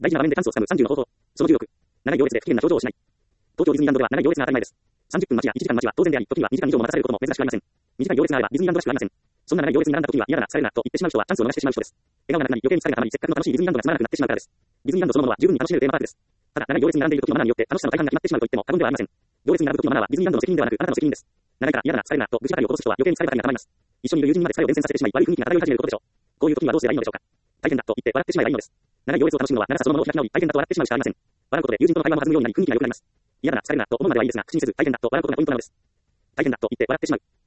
大事な場面でチャンスをつかむ30の方法。その16。長い行列で不機嫌な表情をしない。東京ディズニーランドでは長い行列が当たり前です。30分待ちや1時間待ちは当然であり、時には2時間以上も待たされることも珍しくありません。短い行列があればディズニーランドらしくありません。そんな長い行列に並んだ時には嫌だな、疲れるなと言ってしまう人はチャンスを逃してしまう人です。笑顔がなくなり余計に疲れが溜まり、せっかくの楽しいディズニーランドがつまらなくなってしまうからです。ディズニーランドそのものは十分に楽しめるテーマパークです。ただ、長い行列に並んでいる時のマナーによって楽しさの体感が決まってしまうと言っても過言ではありません。行列に並ぶ時のマナーはディズニーランドの責任ではなくあなたの責任です。長いから嫌だな、疲れるなと愚痴ばかりを落とす人は余計に疲ればかりが溜まります。一緒にいる友人にまで疲れを伝染させてしまい悪い雰囲気が漂い始めることでしょう。こういう時にはどうすればいいのでしょうか。大変だと言って笑ってしまえばいいのです。長い行列を楽しむのは長さそのものを開き直り大変だと笑ってしまうしかありません。笑うことで友人との会話も弾むようになり雰囲気が良くなります。嫌だな、疲れるなと思うまではいいですが、口にせず大変だと笑うことがポイントなのです。大変だと言って笑ってしまう。